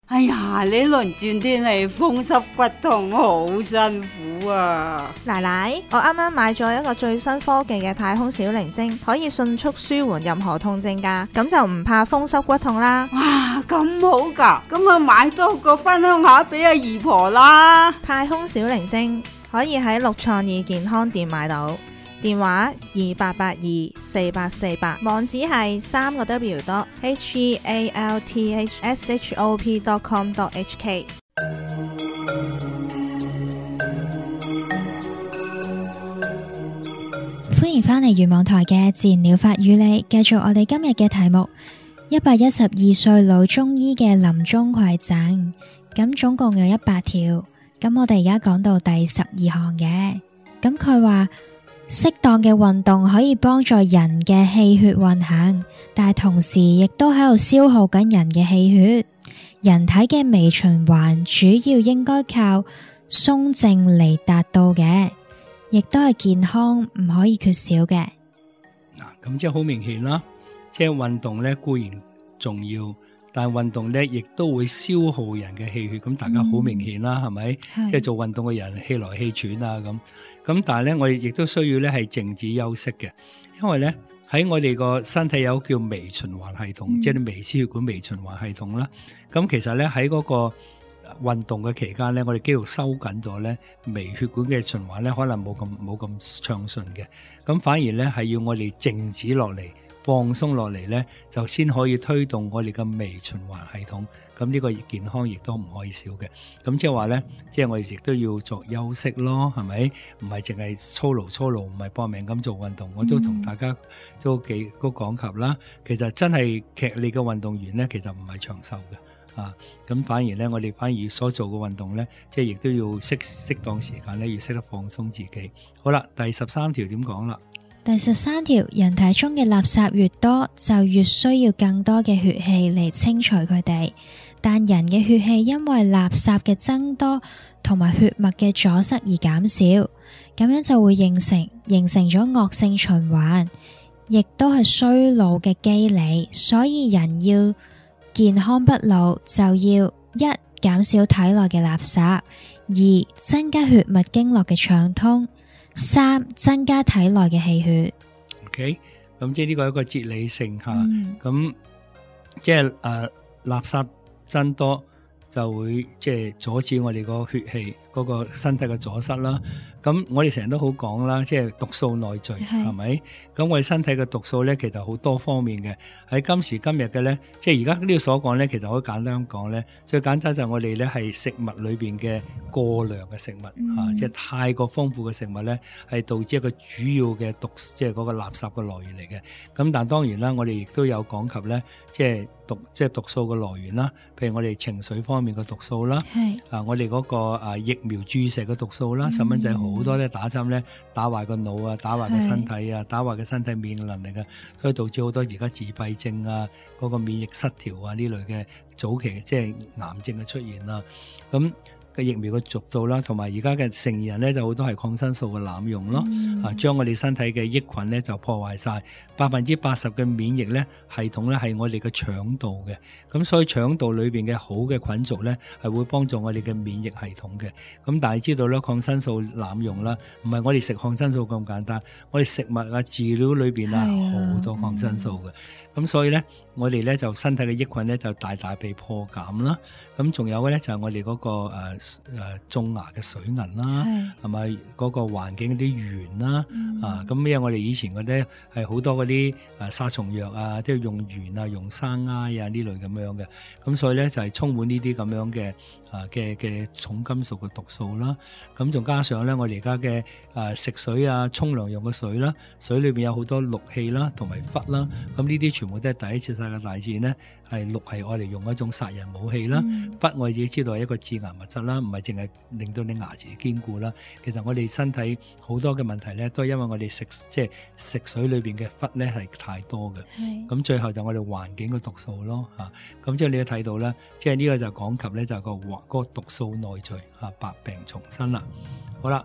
哎呀，呢輪轉天氣風濕骨痛好辛苦啊！ 奶奶，我啱啱買咗一個最新科技嘅太空小靈精，可以迅速舒緩任何痛症㗎，咁就唔怕風濕骨痛啦。 哇，咁好㗎，咁啊買多個分享下俾阿姨婆啦。 太空小靈精可以喺六創意健康店買到，電話28824848，網址係3個W.healthshop.com.hk。 歡迎返嚟元網台嘅自然療法與你，繼續我哋今日嘅題目112歲老中醫嘅臨終饋贈，咁總共有100條，咁我哋而家講到第12項嘅，咁佢話適當嘅運動可以幫助人嘅氣血運行，但係同時亦都喺度消耗緊人嘅氣血。人體嘅微循環主要應該靠鬆靜嚟達到嘅，亦都係健康唔可以缺少嘅。 咁即係好明顯啦，即係運動咧固然重要，但係運動咧亦都會消耗人嘅氣血，咁大家好明顯啦，係咪？即係做運動嘅人氣來氣喘啊咁但係咧我哋亦都需要咧係靜止休息嘅，因為咧喺我哋個身體有叫微循環系統，即係啲微絲血管微循環系統啦。咁其實咧喺嗰個運動嘅期間咧，我哋肌肉收緊咗咧，微血管嘅循環咧可能冇咁暢順嘅，咁反而咧係要我哋靜止落嚟，放鬆落嚟咧，就先可以推動我哋嘅微循環系統。咁呢個健康亦都唔可以少嘅。咁即係話咧，即係我哋亦都要作休息咯，係咪？唔係淨係操勞，唔係搏命咁做運動。我都同大家都講及啦。其實真係劇烈嘅運動員咧，其實唔係長壽嘅。咁反而咧，我哋反而所做嘅運動咧，即係亦都要適當時間咧，要識得放鬆自己。好啦，第13條點講啦？ 第13條，人體中嘅垃圾越多，就越需要更多嘅血氣嚟清除佢哋。但人嘅血氣因為垃圾嘅增多同埋血脈嘅阻塞而減少，咁樣就會形成咗惡性循環，亦都係衰老嘅機理。所以人要健康不老，就要1減少體內嘅垃圾，2增加血脈經絡嘅暢通，3增加體內嘅氣血。 OK， 咁即係呢個係一個哲理性吓，咁即係垃圾增多就會即係阻止我哋個血氣嗰個身體嘅阻塞啦。咁我哋成日都好講啦，即係毒素內聚，係咪？咁我哋身體嘅毒素咧，其實好多方面嘅。喺今時今日嘅咧，即係而家呢個所講咧，其實好簡單講咧，最簡單就係我哋咧係食物裏邊嘅過量嘅食物，即係太過豐富嘅食物咧，係導致一個主要嘅毒，即係嗰個垃圾嘅來源嚟嘅。咁但當然啦，我哋亦都有講及咧，即係毒素嘅來源啦，譬如我哋情緒方面嘅毒素啦，我哋嗰個疫苗注射嘅毒素啦，細蚊仔好多咧打針咧打壞個腦啊，打壞個身體啊，打壞個身體免疫能力啊，所以導致好多而家自閉症啊，嗰個免疫失調啊呢類嘅早期即係癌症嘅出現啦，咁嘅疫苗嘅毒素啦，同埋而家嘅成年人咧就好多係抗生素嘅濫用咯，將我哋身體嘅益菌咧就破壞晒，80%嘅免疫咧系統咧係我哋嘅腸道嘅，咁所以腸道裏邊嘅好嘅菌族咧係會幫助我哋嘅免疫系統嘅，咁但係知道咧抗生素濫用啦，唔係我哋食抗生素咁簡單，我哋食物啊飼料裏邊啊好多抗生素嘅，咁所以咧我哋咧就身體嘅益菌咧就大大被破減啦，咁仲有嘅咧就係我哋嗰個種牙嘅水銀啦，係咪嗰個環境嗰啲鉛啦，咁因為我哋以前嗰啲係好多嗰啲殺蟲藥啊，即係用鉛啊、用生埃啊呢類咁樣嘅，咁所以咧就係充滿呢啲咁樣嘅重金屬嘅毒素啦，咁仲加上咧我哋而家嘅食水啊、沖涼用嘅水啦，水裏邊有好多氯氣啦同埋氟啦，咁呢啲全部都係第一次世界大戰咧係氯係愛嚟用一種殺人武器啦，氟我哋自己知道係一個致癌物質啦，唔係淨係令到你牙齒堅固啦，其實我哋身體好多嘅問題咧都係因為我哋食水裏邊嘅氟咧係太多嘅，咁最後就我哋環境嘅毒素咯嚇，咁即係你都睇到啦，即係呢個就講及咧就個毒素內聚百病叢生啦。好啦，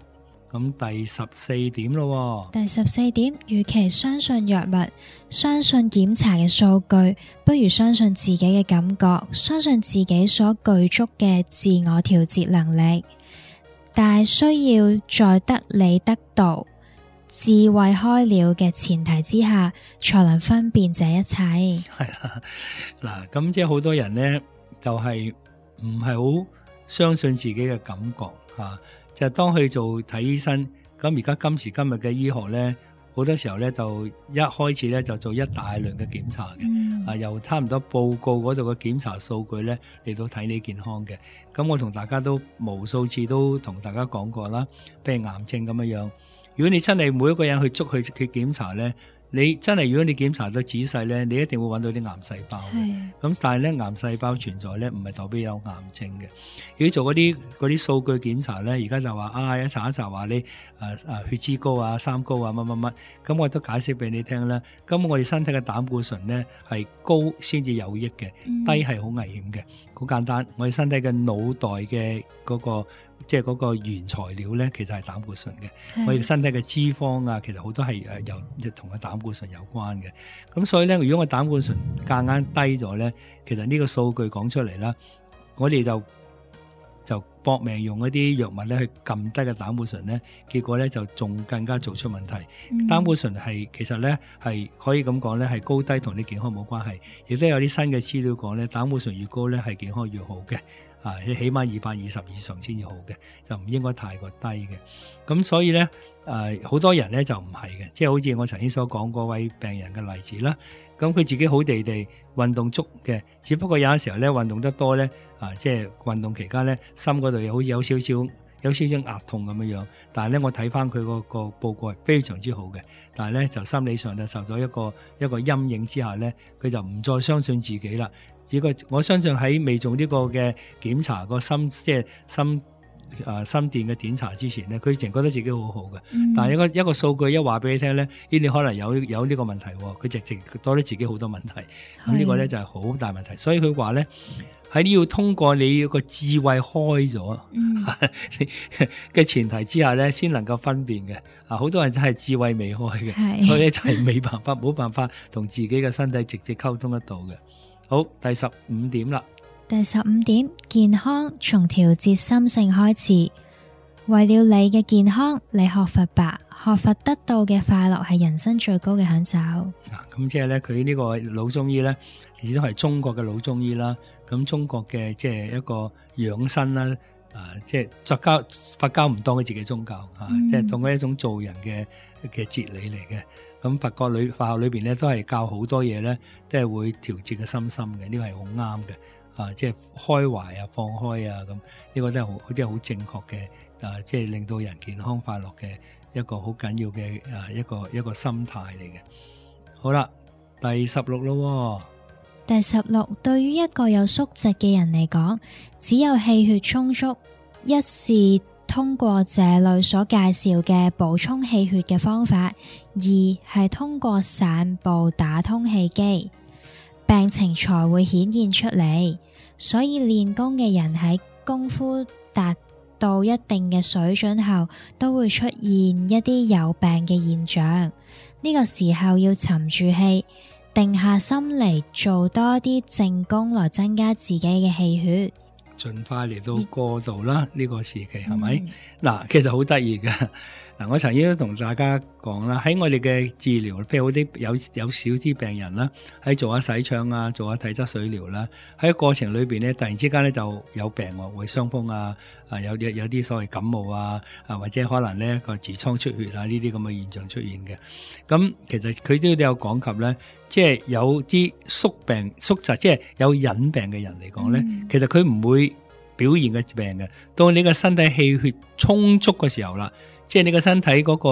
咁第14點咯。 第14點，與其相信藥物、相信檢查嘅數據，不如相信自己嘅感覺，相信自己所具足嘅自我調節能力。但係需要在得理得道、智慧開了嘅前提之下，才能分辨這一切。 係啦，嗱，咁即係好多人呢，就係唔係好相信自己嘅感覺吓。就當去做睇醫生，咁而家今時今日嘅醫學咧，好多時候咧就一開始咧就做一大輪嘅檢查嘅，由差唔多報告嗰度嘅檢查數據咧嚟到睇你健康嘅。咁我同大家都無數次都同大家講過啦，譬如癌症咁樣樣，如果你真係每一個人去捉去檢查咧，你真係如果你檢查到仔細咧，你一定會揾到啲癌細胞嘅。咁但係咧，癌細胞存在咧，唔係代表有癌症嘅。如果做嗰啲數據檢查咧，而家就話一查一查話你血脂高啊、三高啊乜乜乜，咁我都解釋俾你聽啦。咁我哋身體嘅膽固醇咧係高先至有益嘅，低係好危險嘅。好簡單，我哋身體嘅腦袋嘅嗰個即係嗰個原材料咧，其實係膽固醇嘅。我哋身體嘅脂肪啊，其實好多係由同個膽固醇有關嘅。咁所以咧，如果我膽固醇夾硬低咗咧，其實呢個數據講出嚟啦，我哋就搏命用一啲藥物咧去撳低嘅膽固醇咧，結果咧就仲更加做出問題。膽固醇係其實咧係可以咁講咧，係高低同你健康冇關係，亦都有啲新嘅資料講咧，膽固醇越高咧係健康越好嘅。起碼220以上先至好嘅，就唔應該太過低嘅。咁所以咧，好多人咧就唔係嘅，即係好似我曾經所講嗰位病人嘅例子啦。咁佢自己好地地運動足嘅，只不過有陣時候咧運動得多咧，即係運動期間咧心嗰度又好似有少少壓痛咁樣樣。但係咧我睇翻佢個報告係非常之好嘅，但係咧就心理上就受咗一個陰影之下咧，佢就唔再相信自己啦。我相信喺未做呢個嘅檢查個心電嘅檢查之前咧，佢淨覺得自己好好嘅。但係一個數據一話俾你聽咧，你可能有呢個問題，佢直多咗自己好多問題。咁呢個咧就係好大問題。所以佢話咧喺要通過你個智慧開咗嘅前提之下咧，先能夠分辨嘅。好多人真係智慧未開嘅，所以咧就係冇辦法同自己嘅身體直接溝通得到嘅。好，第15點啦。 第15點，健康從調節心性開始。為了你嘅健康，你學佛吧，學佛得到嘅快樂係人生最高嘅享受。 咁即係咧，佢呢個老中醫咧，亦都係中國嘅老中醫啦。咁中國嘅即係一個養生啦，即係佛教唔當佢自己宗教，即係當佢一種做人嘅哲理嚟嘅。咁佛學裏邊咧都係教好多嘢咧，都係會調節嘅心嘅，呢個係好啱嘅。即係開懷啊，放開啊，咁呢個都係好正確嘅，即係令到人健康快樂嘅一個好緊要嘅一個心態嚟嘅。好啦，第16咯。 第16，對於一個有宿疾嘅人嚟講，只有氣血充足，一是通過這類所介紹嘅補充氣血嘅方法，二係通過散步打通氣機，病情才會顯現出嚟。所以練功嘅人喺功夫達到一定嘅水準後，都會出現一啲有病嘅現象。呢個時候要沉住氣，定下心嚟做多啲靜功來增加自己嘅氣血， 盡快嚟到過渡啦。呢個時期係咪？嗱，其實好得意㗎。嗱，我曾經都同大家講啦，喺我哋嘅治療，譬如好啲有少啲病人啦，喺做下洗腸啊，做下體質水療啦，喺過程裏邊咧，突然之間咧就有病喎，會傷風啊，有啲所謂感冒啊，或者可能咧個痔瘡出血啊，呢啲咁嘅現象出現嘅。咁其實佢都有講及咧，即係有啲宿疾，即係有隱病嘅人嚟講咧，其實佢唔會表現嘅病嘅。到你個身體氣血充足嘅時候啦，即係你個身體嗰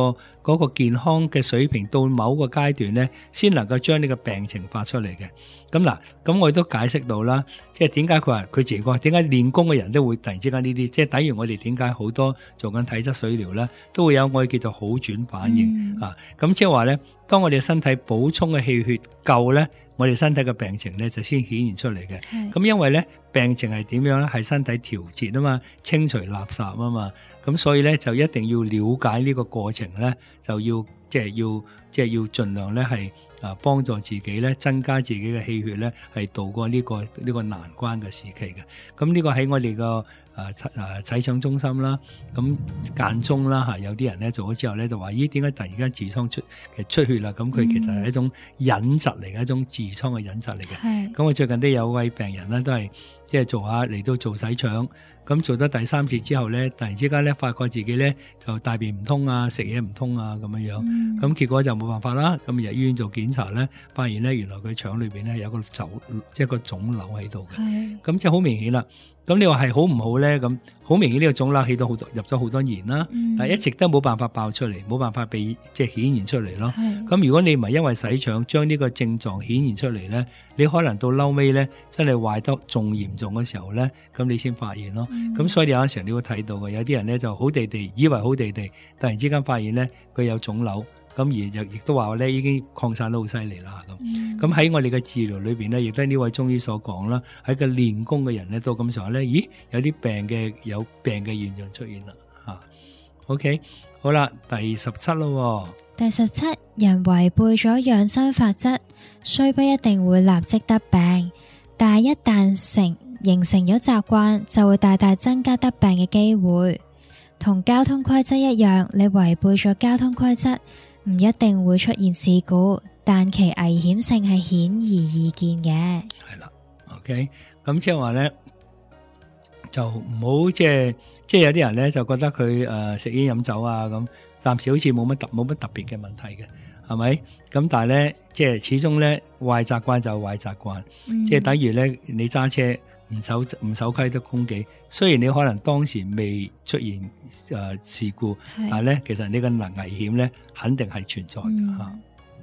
嗰個健康嘅水平到某個階段咧，先能夠將呢個病情發出嚟嘅。咁嗱，咁我亦都解釋到啦，即係點解佢話佢自己講點解練功嘅人都會突然之間呢啲，即係等於我哋點解好多做緊體質水療咧，都會有我哋叫做好轉反應啊。咁即係話咧，當我哋身體補充嘅氣血夠咧，我哋身體嘅病情咧就先顯現出嚟嘅。咁因為咧病情係點樣咧？係身體調節啊嘛，清除垃圾啊嘛。咁所以咧就一定要了解呢個過程咧，就要即係要盡量咧係幫助自己咧，增加自己嘅氣血咧，係度過呢個難關嘅時期嘅。咁呢個喺我哋個體腸中心啦，咁間中啦有啲人咧做咗之後咧就話：咦，點解突然間痔瘡出血啦？咁佢其實係一種隱疾嚟嘅，一種痔瘡嘅隱疾嚟嘅。咁我最近都有位病人咧，都係即係嚟到做洗腸。咁做咗第3次之後咧，突然之間咧發覺自己咧就大便唔通啊，食嘢唔通啊咁樣樣。咁結果就冇辦法啦。咁入醫院做檢查咧，發現咧原來佢腸裏邊咧有個即係個腫瘤喺度嘅。咁即係好明顯啦。咁你話係好唔好咧？咁好明顯呢個腫瘤起到入咗好多年啦，但係一直都冇辦法爆出嚟，冇辦法被即係顯現出嚟咯。咁如果你唔係因為洗腸將呢個症狀顯現出嚟咧，你可能到嬲尾咧真係壞得仲嚴重嘅時候咧，咁你先發現咯。咁所以有陣時你會睇到嘅，有啲人咧就好地地以為好地地，突然之間發現咧佢有腫瘤。咁而亦都話咧已經擴散得好犀利啦咁。咁喺我哋嘅治療裏邊咧，亦都係呢位中醫所講啦，喺個練功嘅人咧都咁上下咧，咦有啲有病嘅現象出現啦嚇。OK， 好啦，第17咯。 第17，人違背咗養生法則，雖不一定會立即得病，但係一旦形成咗習慣，就會大大增加得病嘅機會。同交通規則一樣，你違背咗交通規則，唔一定會出現事故，但其危險性係顯而易見嘅。 係啦 ，OK， 咁即係話咧，就唔好即係有啲人咧就覺得佢食煙飲酒啊咁，暫時好似冇乜特別嘅問題嘅，係咪？咁但係咧，即係始終咧壞習慣就壞習慣，即係等於咧你揸車唔守規則公紀，雖然你可能當時未出現事故，但係咧其實你個危險咧肯定係存在嘅吓。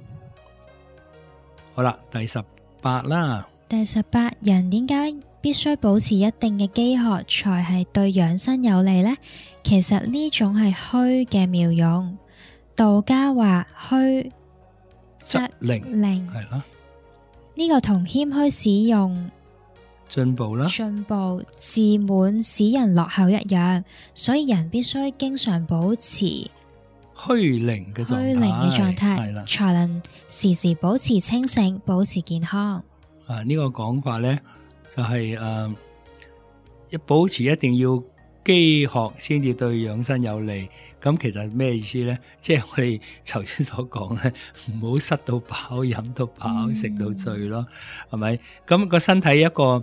好啦，第18啦。 第18，人點解必須保持一定嘅飢渴才係對養生有利呢？其實呢種係虛嘅妙用。道家話虛則靈， 係啦， 呢個同謙虛使用進步自滿使人落後一樣，所以人必須經常保持虛靈嘅狀態， 才能時時保持清醒，保持健康。 呢個講法咧就係保持一定要飢渴先至對養生有利。咁其實咩意思咧？即係我哋頭先所講咧，唔好食到飽、飲到飽、食到醉咯，係咪？咁個身體一個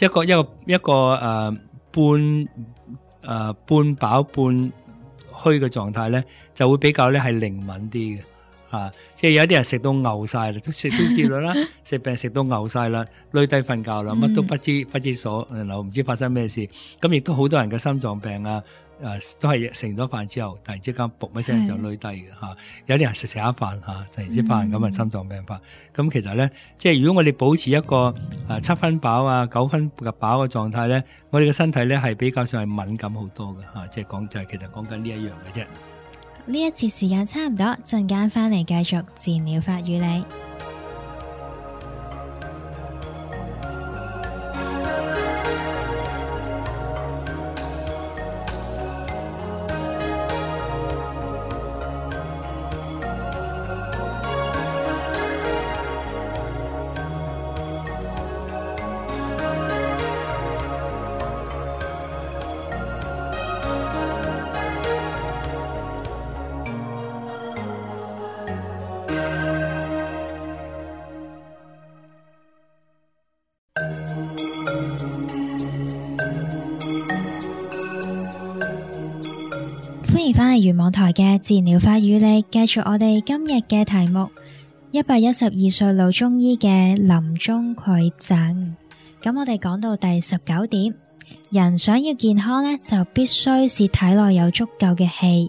半飽半虛嘅狀態咧，就會比較咧係靈敏啲嘅。即係有啲人食到嘔晒啦，都食到結論啦，食病食到嘔晒啦，累低瞓覺啦，乜都不知所，唔知發生咩事。咁亦都好多人嘅心臟病都係食完咗飯之後，突然之間噗一聲就累低嘅吓。有啲人食下飯突然之間發現咁啊心臟病發。咁其實咧，即係如果我哋保持一個7分飽9分飽嘅狀態咧，我哋嘅身體咧係比較上係敏感好多嘅即係其實講緊呢一樣嘅啫。 呢一節時間差唔多，陣間返嚟繼續自然療法與你。歡迎返嚟原網台嘅自然療法與你，繼續我哋今日嘅題目112歲老中醫嘅臨終饋贈。咁我哋講到第19點，人想要健康呢，就必須是體內有足夠嘅氣，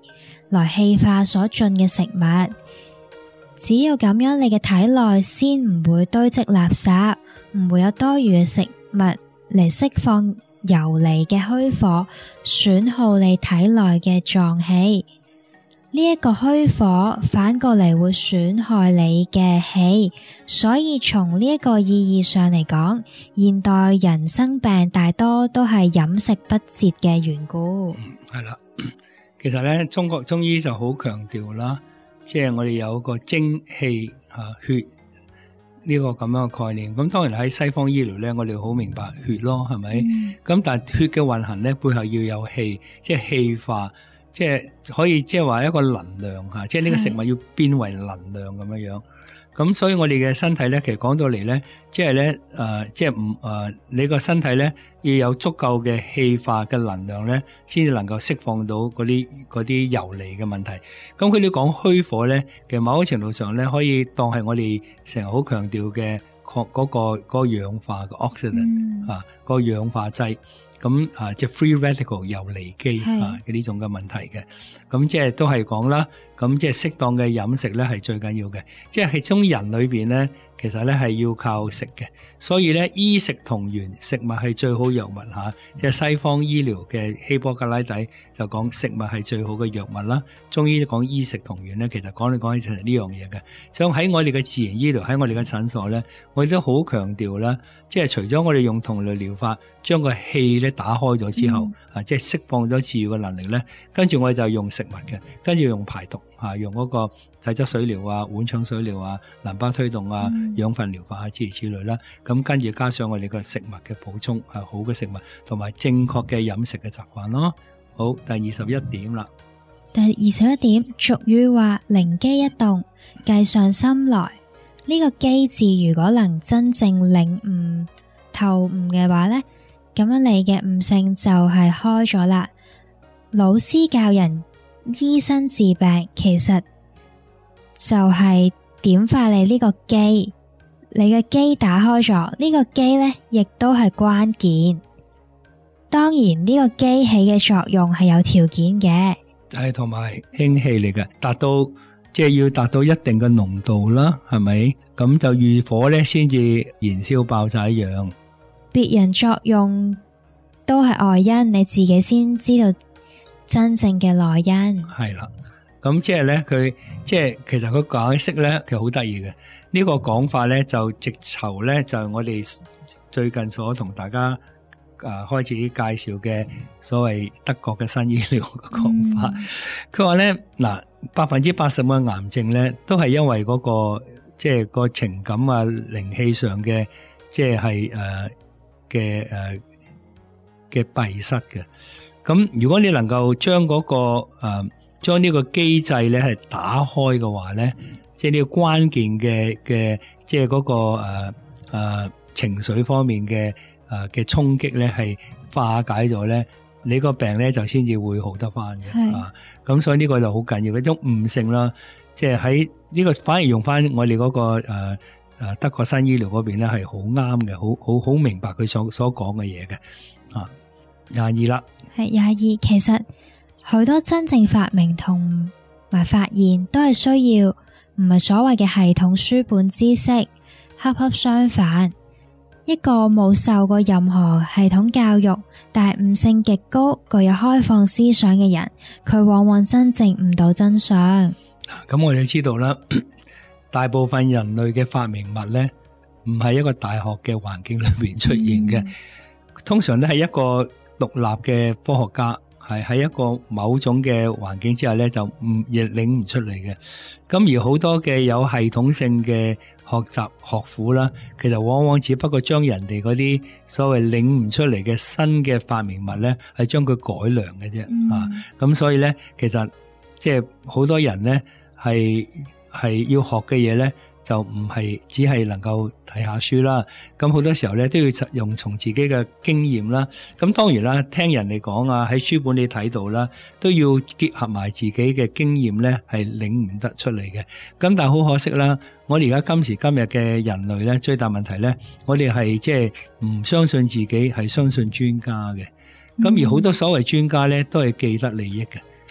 來氣化所進嘅食物。只要咁樣，你嘅體內先唔會堆積垃圾，唔會有多餘嘅食物嚟釋放游離嘅虛火，損耗你體內嘅臟器。呢一個虛火反過嚟會損害你嘅氣，所以從呢一個意義上嚟講，現代人生病大多都係飲食不節嘅緣故。 係啦，其實咧，中國中醫就好強調啦，即係我哋有個精氣血呢個咁樣嘅概念。咁當然喺西方醫療咧，我哋好明白血咯，係咪？咁但係血嘅運行咧，背後要有氣，即係氣化。即係可以即係話一個能量吓，即係呢個食物要變為能量咁樣樣。咁所以我哋嘅身體咧，其實講到嚟咧，即係咧即係你個身體咧要有足夠嘅氣化嘅能量咧，先至能夠釋放到嗰啲游離嘅問題。咁佢哋講虛火咧，其實某個程度上咧，可以當係我哋成日好強調嘅嗰個氧化嘅 oxidant 個氧化劑。咁即係 free radical 游離基嘅呢種嘅問題嘅，咁即係都係講啦。咁即係適當嘅飲食咧係最緊要嘅，即係喺中人裏邊咧，其實咧係要靠食嘅。所以咧，醫食同源，食物係最好藥物吓。即係西方醫療嘅希波格拉底就講食物係最好嘅藥物啦。中醫講醫食同源咧，其實講嚟講去就係呢樣嘢嘅。所以喺我哋嘅自然醫療，喺我哋嘅診所咧，我哋都好強調啦。即係除咗我哋用同類療法將個氣咧打開咗之後，即係釋放咗治癒嘅能力咧，跟住我哋就用食物嘅，跟住用排毒。用嗰個體質水療啊、碗腸水療啊、淋巴推動啊、養分療法啊之類啦，咁跟住加上我哋個食物嘅補充，好嘅食物同埋正確嘅飲食嘅習慣咯。好，第21點啦。 第21點，俗語話靈機一動，計上心來。呢個機字如果能真正領悟透悟嘅話呢，咁樣你嘅悟性就係開咗啦。老師教人，醫生治病，其實就係點化你呢個機，你嘅機打開咗，呢個機呢亦都係關鍵。當然呢個機起嘅作用係有條件嘅， 係同埋氫氣嚟嘅，即係要達到一定嘅濃度啦，係咪？咁就遇火呢先至燃燒爆炸一樣。 別人作用都係外因，你自己先知道真正嘅內因。 係啦，咁即係咧，佢即係其實佢解釋咧，其實好得意嘅。呢個講法咧，就直頭咧，就係我哋最近所同大家開始介紹嘅所謂德國嘅新醫療嘅講法。佢話咧，嗱，80%嘅癌症咧，都係因為嗰個即係個情感啊、靈氣上嘅即係嘅閉塞嘅。咁如果你能夠將嗰個將呢個機制咧係打開嘅話咧，即係呢個關鍵嘅即係嗰個情緒方面嘅衝擊咧係化解咗咧，你個病咧就先至會好得翻嘅。咁所以呢個就好緊要嘅一種悟性啦，即係喺呢個反而用翻我哋嗰個德國新醫療嗰邊咧係好啱嘅，好明白佢所講嘅嘢嘅。22啦， 係22。其實許多真正發明同埋發現都係需要唔係所謂嘅系統書本知識，恰恰相反。一個冇受過任何系統教育，但係悟性極高、具有開放思想嘅人，佢往往真正悟到真相。 咁我哋知道啦，大部分人類嘅發明物咧，唔係一個大學嘅環境裏面出現嘅，通常都係一個獨立嘅科學家，係喺一個某種嘅環境之下咧，就亦領唔出嚟嘅。咁而好多嘅有系統性嘅學習學府啦，其實往往只不過將人哋嗰啲所謂領唔出嚟嘅新嘅發明物咧，係將佢改良嘅啫。咁所以咧，其實即係好多人咧係要學嘅嘢咧，就唔係只係能夠睇下書啦，咁好多時候咧都要用從自己嘅經驗啦。咁當然啦，聽人哋講啊，喺書本你睇到啦，都要結合埋自己嘅經驗咧，係領悟得出嚟嘅。咁但係好可惜啦，我哋而家今時今日嘅人類咧，最大問題咧，我哋係即係唔相信自己，係相信專家嘅。咁而好多所謂專家咧，都係既得利益嘅。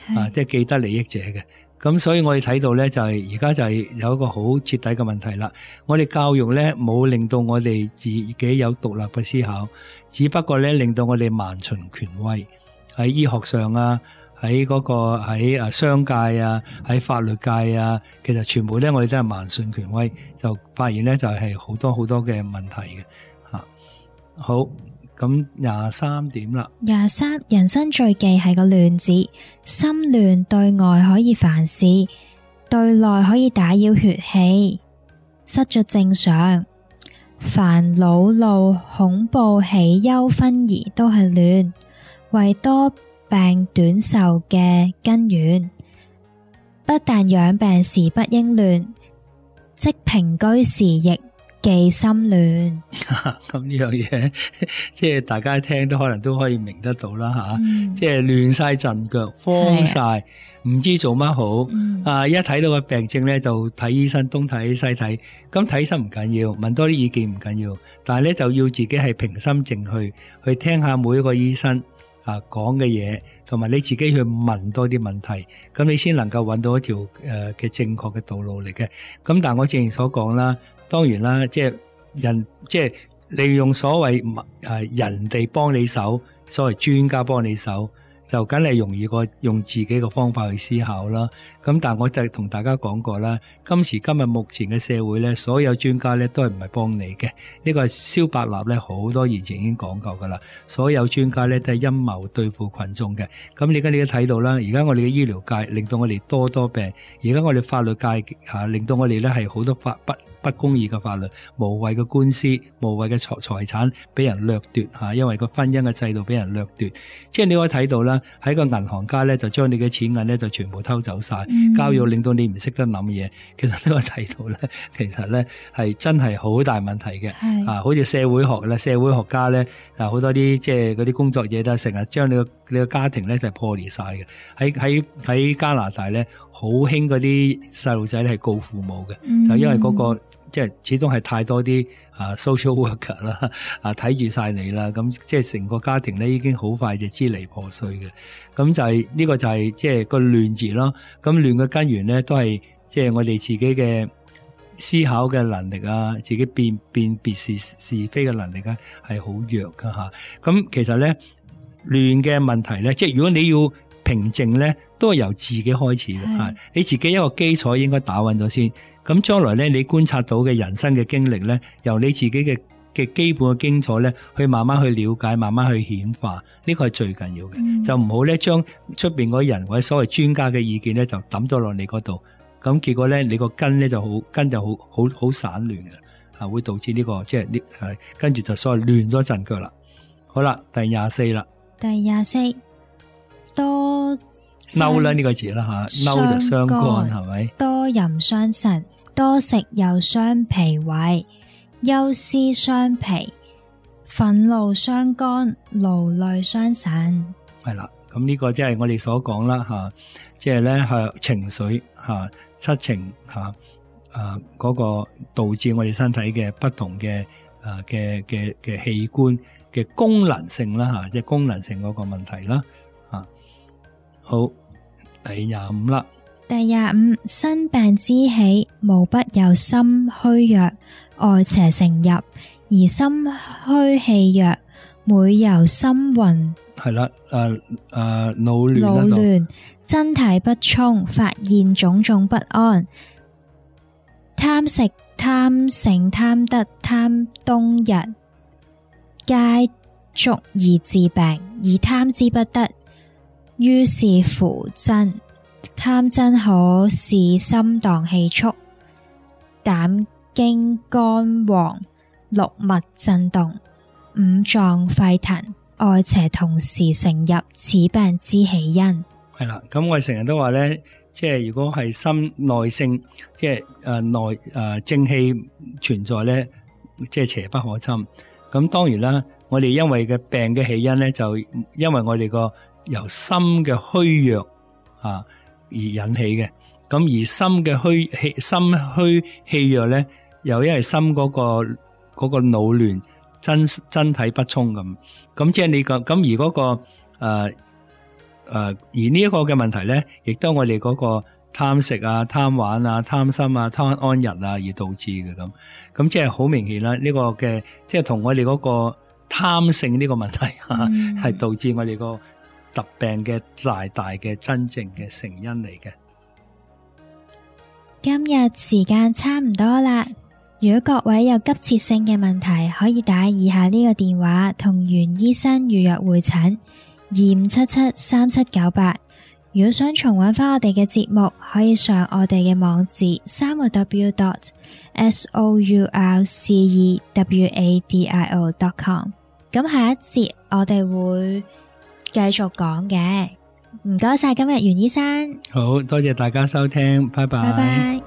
即係既得利益者嘅。咁所以我哋睇到咧，就係而家就係有一個好徹底嘅問題啦。我哋教育咧冇令到我哋自己有獨立嘅思考，只不過咧令到我哋盲從權威，喺醫學上啊，喺嗰個喺商界啊，喺法律界啊，其實全部咧我哋都係盲從權威，就發現咧就係好多好多嘅問題嘅吓。好。咁23點啦。 23，人生最忌係個亂字，心亂對外可以煩事，對內可以打擾血氣，失咗正常。煩惱怒恐怖喜憂紛疑都係亂，為多病短壽嘅根源。不但養病時不應亂，即平居時亦忌心亂。 咁呢樣嘢，即係大家聽都可能都可以明得到啦吓，即係亂晒陣腳，慌晒，唔知做乜好。一睇到個病症咧，就睇醫生，東睇西睇。咁睇醫生唔緊要，問多啲意見唔緊要，但係咧就要自己係平心靜去聽下每一個醫生講嘅嘢，同埋你自己去問多啲問題，咁你先能夠揾到一條嘅正確嘅道路嚟嘅。咁但係我正如所講啦。當然啦，即係人，即係利用所謂人哋幫你手，所謂專家幫你手，就梗係容易過用自己嘅方法去思考啦。咁但係我就同大家講過啦，今時今日目前嘅社會咧，所有專家咧都係唔係幫你嘅。呢個係蕭伯納咧好多年前已經講過噶啦，所有專家咧都係陰謀對付群眾嘅。咁而家你都睇到啦，而家我哋嘅醫療界令到我哋多病，而家我哋法律界令到我哋咧係好多不公義嘅法律，無謂嘅官司，無謂嘅財產俾人掠奪吓，因為個婚姻嘅制度俾人掠奪。即係你可以睇到啦，喺個銀行家咧就將你嘅錢銀咧就全部偷走晒，教育令到你唔識得諗嘢。其實呢個制度咧，其實咧係真係好大問題嘅。好似社會學咧，社會學家咧好多啲即係嗰啲工作者都成日將你個家庭咧就破裂晒嘅。喺加拿大咧好興嗰啲細路仔咧係告父母嘅，就因為嗰個。即係始終係太多啲social worker 啦，睇住晒你啦，咁即係成個家庭咧已經好快就支離破碎嘅。咁就係呢個就係即係個亂字咯。咁亂嘅根源咧都係即係我哋自己嘅思考嘅能力啊，自己辨別是非嘅能力啊係好弱噶吓。咁其實咧亂嘅問題咧，即係如果你要平靜咧，都係由自己開始嘅吓。你自己一個基礎應該打穩咗先。咁將來咧，你觀察到嘅人生嘅經歷咧，由你自己嘅基本嘅基礎咧，去慢慢去了解，慢慢去顯化，呢個係最緊要嘅。就唔好咧將出邊嗰人或者所謂專家嘅意見咧，就抌咗落你嗰度。咁結果咧，你個根咧就好散亂嘅，會導致呢個即係跟住就所謂亂咗陣腳啦。好啦，第24啦。 第24多嬲啦呢個字啦吓，嬲就傷肝係咪？ 多淫傷腎，多食又傷脾胃，憂思傷脾，憤怒傷肝，勞累傷腎。 係啦，咁呢個即係我哋所講啦吓，即係咧係情緒吓、七情吓嗰個導致我哋身體嘅不同嘅嘅器官嘅功能性啦吓，即係功能性嗰個問題啦吓。好。第25啦。 第25，生病之起，無不由心虛弱，外邪成入，而心虛氣弱，每由心暈。係啦， 腦亂， 真體不充，發現種種不安，貪食、貪性、貪得、貪冬日，皆足以致病，而貪之不得。於是乎貪真可使心蕩氣促，膽經肝黃，六脈震動，五臟沸騰，外邪同時成入，此病之起因。 係啦，咁我哋成日都話咧，即係如果係心內性，即係正氣存在咧，即係邪不可侵。咁當然啦，我哋因為嘅病嘅起因咧，就因為我哋個由心嘅虛弱而引起嘅。咁而心嘅心虛氣弱咧，又因為心嗰個腦亂，真體不充咁。咁即係你個咁而嗰個而呢一個嘅問題咧，亦都我哋嗰個貪食啊、貪玩啊、貪心啊、貪安逸啊而導致嘅咁。咁即係好明顯啦，呢個嘅即係同我哋嗰個貪性呢個問題係導致我哋個疾病嘅大嘅真正嘅成因嚟嘅。 今日時間差唔多啦，如果各位有急切性嘅問題，可以打以下呢個電話同袁醫生預約會診25773798。如果想重溫返我哋嘅節目，可以上我哋嘅網址www.sourcewadio.com。咁下一節我哋會繼續講嘅。唔該晒今日袁醫生， 好多謝大家收聽，拜拜。 拜拜。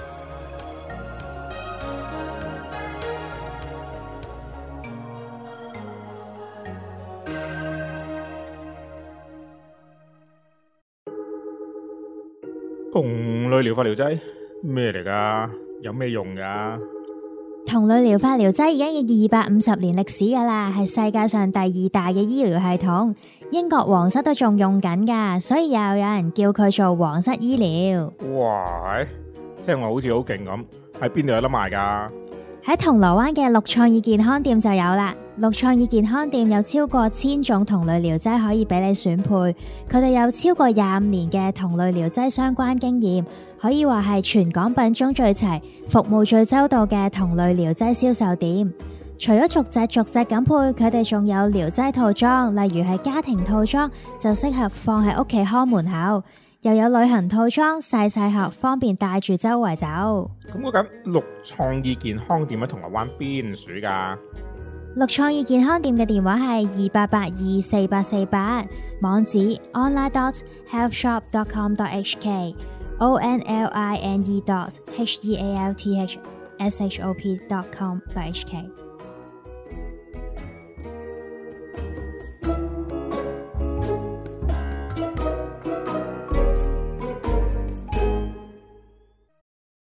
同類療法療劑咩嚟㗎？有咩用㗎？ 同類療法療劑已經有250年歷史㗎啦，係世界上第2大嘅醫療系統。英國皇室都仲用緊㗎，所以又有人叫佢做皇室醫療。 哇，聽落好似好勁咁，喺邊度有得賣㗎？ 喺銅鑼灣嘅綠創意健康店就有啦。綠創意健康店有超過1000種同類療劑可以俾你選配，佢哋有超過25年嘅同類療劑相關經驗，可以話係全港品種最齊、服務最周到嘅同類療劑銷售店。除咗逐隻咁配，佢哋仲有療劑套裝，例如係家庭套裝就適合放喺屋企看門口，又有旅行套裝細盒，方便帶住周圍走。 咁嗰間綠創意健康店喺銅鑼灣邊處㗎？ 綠創意健康店嘅電話係28824848，網址 online.healthshop.com.hk online.healthshop.com.hk